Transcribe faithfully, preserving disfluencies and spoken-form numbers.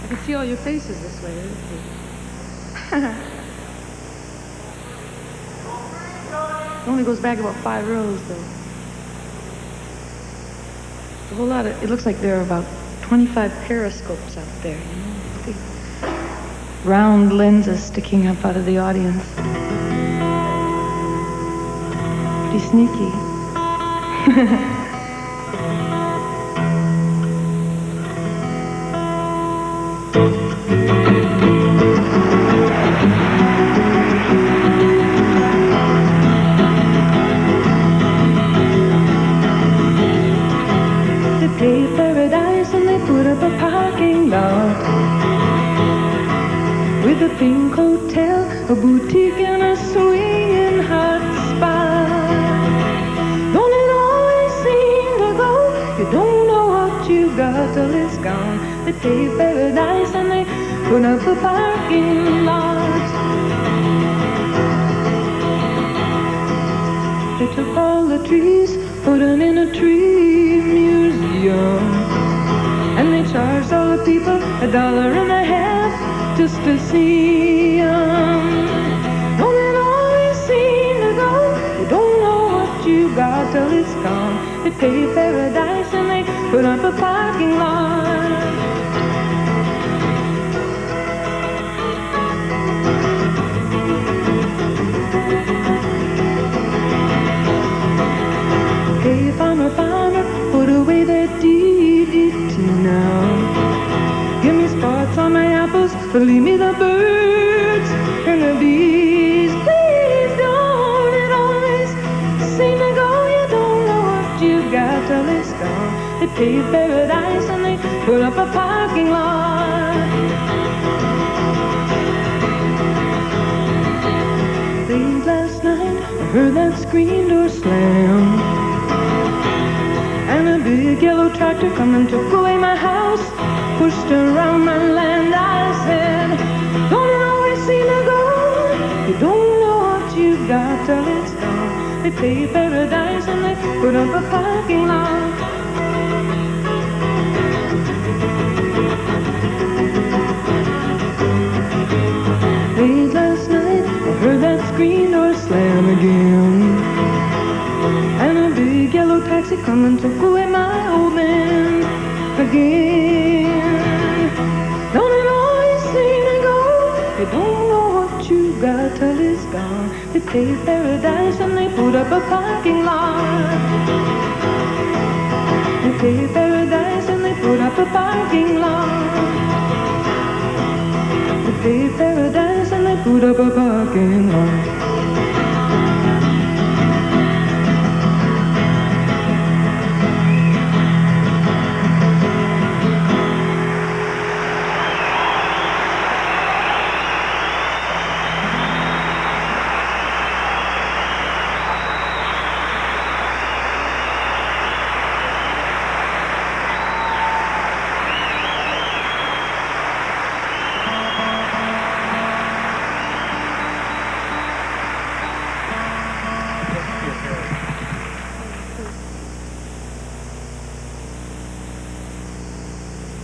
I can see all your faces this way. It only goes back about five rows, though. It's a whole lot of, it looks like there are about twenty-five periscopes out there, you know? Big round lenses sticking up out of the audience. Pretty sneaky. Paved paradise and they put up a parking lot with a pink hotel, a boutique and a swinging hot spot. Don't it always seem to go? You don't know what you got till it's gone. They paved paradise and they put up a parking lot. They took all the trees, put them in a tree museum, and they charged all the people a dollar and a half just to see 'em. Don't it always seem to go? You don't know what you got till it's gone. They paved paradise and they put up a parking lot. Hey, farmer, farmer, put away that D D T now. Give me spots on my apples, but leave me the birds and the bees. Please don't it always seem to go? You don't know what you got till it's gone. They paved paradise and they put up a parking lot. Late last night, I heard that screen door slam, and a big yellow tractor come and took away my house, pushed around my land. I said, don't it always seem to go? You don't know what you got till it's gone. They paved paradise and they put up a parking lot. Late last night, I heard that screen door slam again, and a big yellow taxi come and took away my old man again. Don't it always seem to go? You don't know what you got till it's gone. They paved paradise and they put up a parking lot. They paved paradise and they put up a parking lot. They paved paradise and they put up a parking lot.